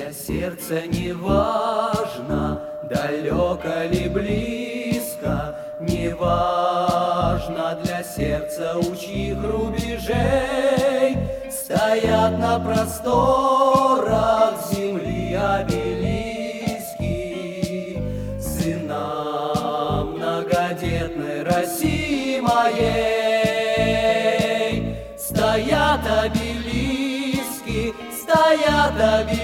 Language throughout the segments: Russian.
Для сердца не важно, далеко ли близко, не важно для сердца, у чьих рубежей стоят на просторах земли обелиски. Сынам многодетной России моей стоят обелиски, стоят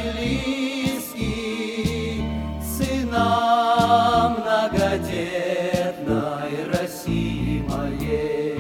обелиски. Сынам многодетной России моей.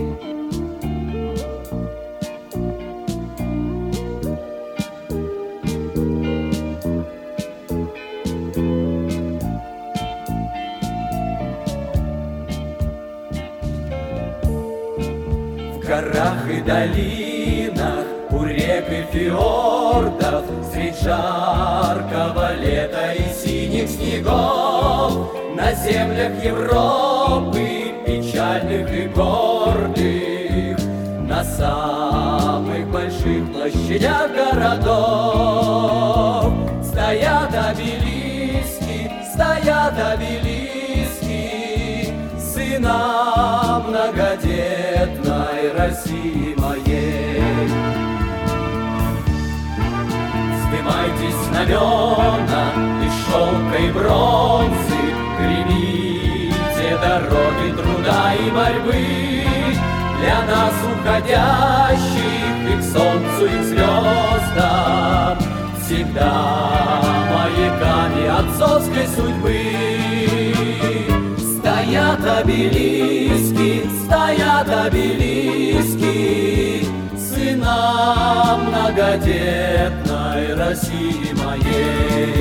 В горах и долинах, у рек и фьордов, средь жаркого лета и синих снегов, на землях Европы, печальных и гордых, на самых больших площадях городов стоят обелиски, стоят обелиски. Сынам многодетной России моей. Вздымайтесь знамена из шелка и бронзы, гремите дороги труда и борьбы, для нас уходящих и к солнцу, и к звездам, всегда маяками отцовской судьбы. Стоят обелиски, стоят обелиски, сынам многодетной России моей.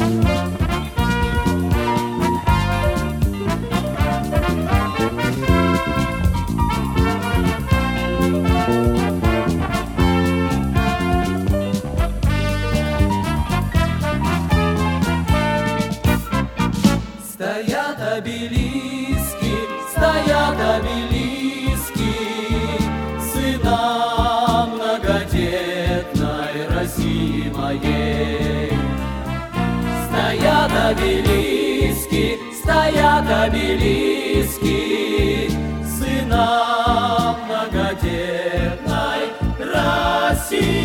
Стоят обелиски, стоят обелиски, сынам многодетной России моей. Стоят обелиски, стоят обелиски, сынам многодетной России.